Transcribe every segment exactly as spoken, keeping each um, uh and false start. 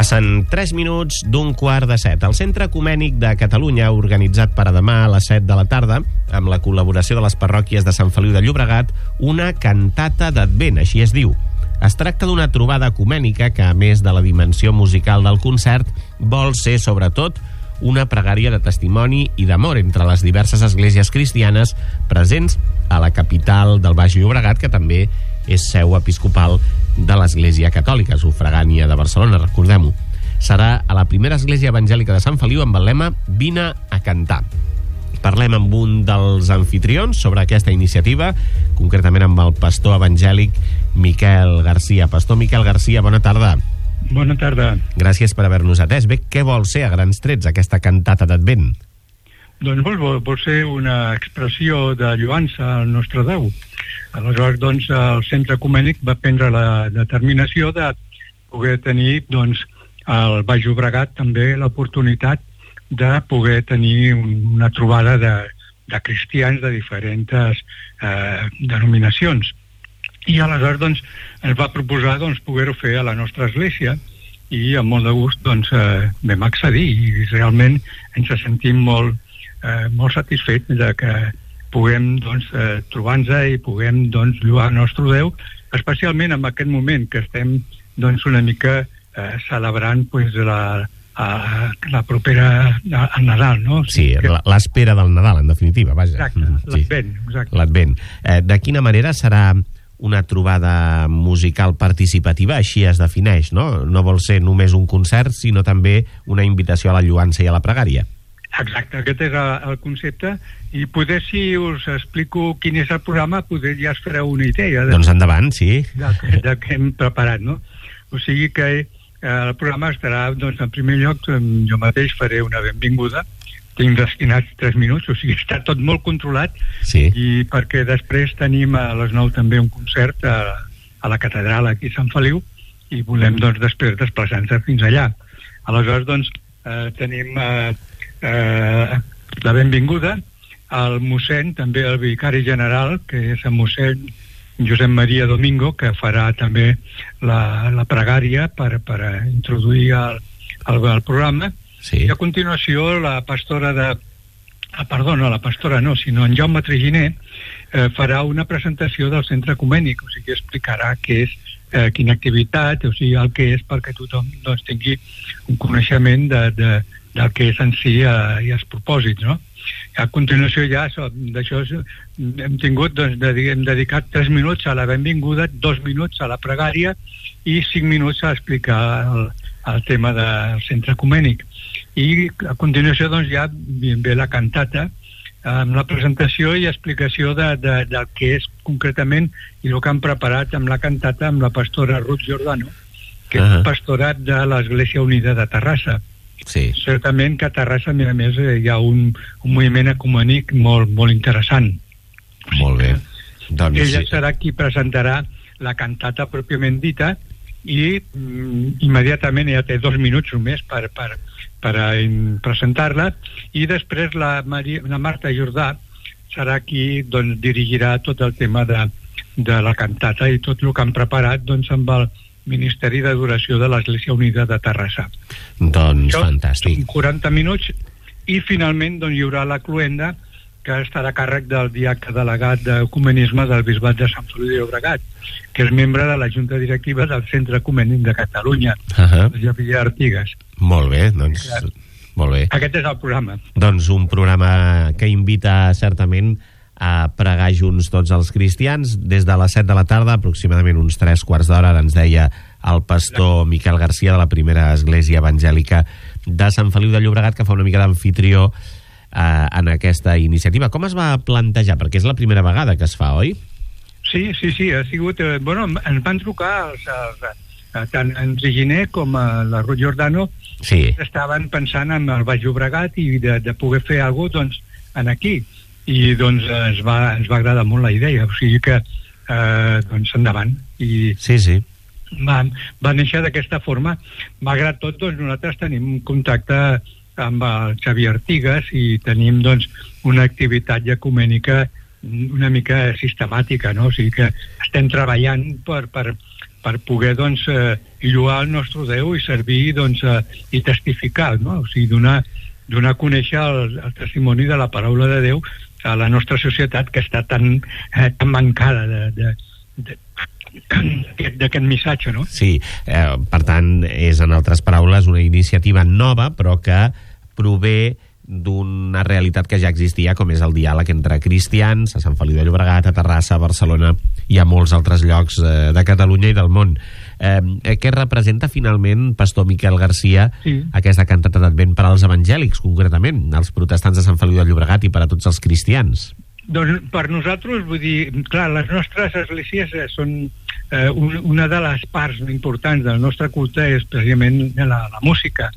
Passen tres minuts d'un quart de set. El Centre Ecumènic de Catalunya ha organitzat per a demà a les set de la tarda, amb la col·laboració de les parròquies de Sant Feliu de Llobregat, una cantata d'Advent, així es diu. Es tracta d'una trobada ecumènica que, a més de la dimensió musical del concert, vol ser, sobretot, una pregària de testimoni i d'amor entre les diverses esglésies cristianes presents a la capital del Baix Llobregat, que també és seu episcopal de l'Església Catòlica, sufragània de Barcelona, recordem-ho. Serà a la primera església evangèlica de Sant Feliu amb el lema «Vine a cantar». Parlem amb un dels anfitrions sobre aquesta iniciativa, concretament amb el pastor evangèlic Miquel Garcia. Pastor Miquel Garcia, bona tarda. Bona tarda. Gràcies per haver-nos atès. Bé, què vol ser a grans trets aquesta cantata d'Advent? Doncs vol, vol ser una expressió de lluança al nostre Déu. Aleshores, doncs, el Centre Ecumènic va prendre la determinació de poder tenir, doncs, al Baix Llobregat també l'oportunitat de poder tenir una trobada de, de cristians de diferents eh, denominacions. I aleshores, doncs, ens va proposar, doncs, poder-ho fer a la nostra església i amb molt de gust, doncs, eh, vam accedir i realment ens sentim molt, eh, molt satisfets de que puguem, doncs, eh, trobar-nos i puguem, doncs, lluar el nostre Déu, especialment en aquest moment que estem, doncs, una mica eh, celebrant, pues, la, a, la propera al Nadal, no? Sí, que... l'espera del Nadal, en definitiva, vaja. Exacte, l'Advent, sí. Exacte. L'Advent. Eh, de quina manera serà una trobada musical participativa? Així es defineix, no? No vol ser només un concert, sinó també una invitació a la lluança i a la pregària. Exacte, aquest és el, el concepte, i poder, si us explico quin és el programa, poder ja es fareu una idea de, doncs endavant, sí, de, de, de què hem preparat, no? O sigui que eh, el programa estarà, doncs, en primer lloc, jo mateix faré una benvinguda, tinc destinats tres minuts, o sigui, està tot molt controlat, sí. I perquè després tenim a les nou també un concert a, a la catedral aquí a Sant Feliu, i volem, doncs, després desplaçar-nos fins allà. Aleshores, doncs, eh, tenim eh, eh, la benvinguda al mossèn, també el vicari general, que és el mossèn Josep Maria Domingo, que farà també la, la pregària per, per introduir el, el, el programa. Sí. I a continuació la pastora de... Ah, perdona, la pastora no, sinó en Jaume Triginer eh, farà una presentació del Centre Ecumènic, o sigui, explicarà què és, eh, quina activitat, o sigui, el que és, perquè tothom, doncs, tingui un coneixement de, de, del que és en si eh, i els propòsits, no? A continuació ja d'això hem tingut, doncs, hem dedicat tres minuts a la benvinguda, dos minuts a la pregària i cinc minuts a explicar el, el tema del Centre Ecumènic. I a continuació, doncs, ja ve la cantata amb la presentació i explicació de, de, del que és concretament i el que han preparat amb la cantata amb la pastora Ruth Giordano, que uh-huh. és pastorat de l'Església Unida de Terrassa. Sí. Certament que a Terrassa, a més a més, hi ha un, un moviment ecumènic molt, molt interessant. Molt bé. Doncs, ella sí. serà qui presentarà la cantata pròpiament dita i mm, immediatament ja té dos minuts només per, per, per a presentar-la, i després la, Maria, la Marta Jordà serà qui, doncs, dirigirà tot el tema de, de la cantata i tot el que han preparat, doncs, amb el Ministeri d'Adoració de l'Església Unida de Terrassa. Doncs això, fantàstic. quaranta minuts, i finalment, doncs, hi haurà la cloenda, que estarà a càrrec del diaca delegat d'Ecumenisme del Bisbat de Sant Feliu de Llobregat, que és membre de la Junta Directiva del Centre Ecumènic de Catalunya, uh-huh. Javier Artigas. Molt bé, doncs, ja. Molt bé. Aquest és el programa. Doncs un programa que invita certament a pregar junts tots els cristians des de les set de la tarda, aproximadament uns tres quarts d'hora, ens deia el pastor Miquel Garcia de la primera església evangèlica de Sant Feliu de Llobregat, que fa una mica d'amfitrió eh, en aquesta iniciativa. Com es va plantejar? Perquè és la primera vegada que es fa, oi? Sí, sí, sí, ha sigut... Eh, bueno, ens van trucar els, els, tant en Triginer com a la Ruth Giordano, sí. Estaven pensant en el Baix Llobregat i de, de poder fer alguna cosa, doncs, en aquí. I doncs ens va, ens va agradar molt la idea, o sigui que eh, doncs endavant. I sí, sí. Va, va néixer d'aquesta forma. Malgrat tot, doncs, nosaltres tenim un contacte amb el Xavier Artigas i tenim, doncs, una activitat ecumènica una mica sistemàtica, no? O sigui que estem treballant per, per, per poder, doncs, eh, lloar el nostre Déu i servir, doncs, eh, i testificar, no? O sigui, donar, donar a conèixer el, el testimoni de la paraula de Déu a la nostra societat, que està tan, eh, tan mancada de, de, de, d'aquest missatge, no? Sí, eh, per tant, és, en altres paraules, una iniciativa nova, però que prové d'una realitat que ja existia, com és el diàleg entre cristians a Sant Feliu de Llobregat, a Terrassa, a Barcelona i a molts altres llocs eh, de Catalunya i del món. Eh, què representa finalment, pastor Miquel Garcia, sí, aquesta cantata d'Advent per als evangèlics, concretament, els protestants de Sant Feliu de Llobregat i per a tots els cristians? Doncs per nosaltres, vull dir, clar, les nostres esglésies són eh, una de les parts importants del nostre culte és precisament la, la música,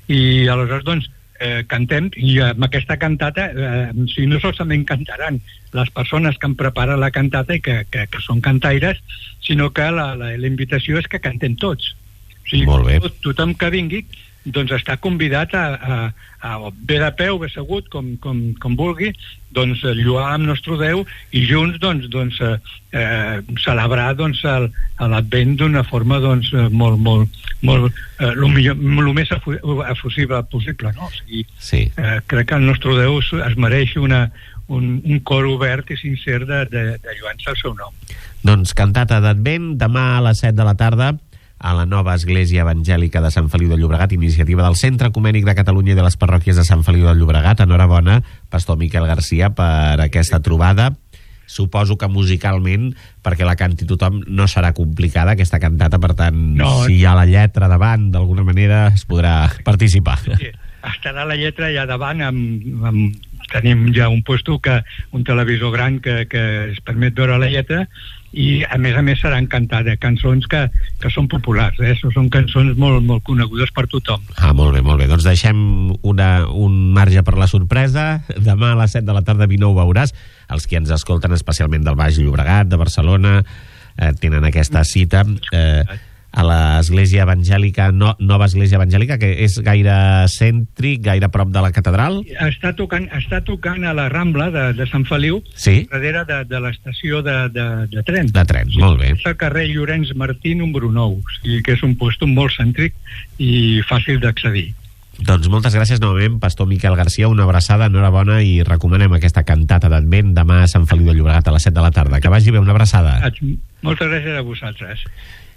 i aleshores, doncs, eh, cantem, i amb aquesta cantata, eh, si no solament cantaran les persones que han preparat la cantata i que, que, que són cantaires, sinó que la, la, la invitació és que cantem tots. O sigui, molt bé. Tot, tothom que vingui, doncs està convidat a, a, a bé de peu, bé assegut, com, com, com vulgui, doncs lluar amb nostre Déu i junts doncs, doncs eh, eh, celebrar doncs l'Advent d'una forma doncs molt, molt, molt eh, lo millor, lo més efusiva possible, no? O sigui, sí. eh, crec que el nostre Déu es mereix una, un, un cor obert i sincer de, de, de lluança al seu nom. Doncs cantata d'Advent demà a les set de la tarda a la nova Església Evangèlica de Sant Feliu de Llobregat, iniciativa del Centre Ecumènic de Catalunya i de les parròquies de Sant Feliu de Llobregat. Enhorabona, pastor Miquel Garcia, per aquesta trobada. Suposo que musicalment, perquè la canti tothom, no serà complicada aquesta cantata, per tant, no, si hi ha la lletra davant, d'alguna manera es podrà participar. Sí, estarà la lletra allà davant, amb, amb, tenim ja un puesto, que, un televisor gran que, que es permet veure la lletra, i a més a més seran cantades cançons que, que són populars, eh? Són cançons molt, molt conegudes per tothom. Ah, molt bé, molt bé. Doncs deixem una, un marge per la sorpresa. Demà a les set de la tarda vine ho veuràs. Els que ens escolten, especialment del Baix Llobregat, de Barcelona, eh, tenen aquesta cita eh, a l'Església Evangèlica, no, Nova Església Evangèlica, que és gaire cèntric, gaire a prop de la catedral. Està tocant, està tocant a la Rambla de, de Sant Feliu, sí, darrere de, de l'estació de, de, de tren. De tren, molt bé. És el carrer Llorenç Martí, número nou, i que és un lloc molt cèntric i fàcil d'accedir. Doncs moltes gràcies novament, pastor Miquel Garcia, una abraçada, enhorabona, i recomanem aquesta cantata d'Advent demà a Sant Feliu de Llobregat a les set de la tarda. Que vagi bé, una abraçada. Moltes gràcies a vosaltres.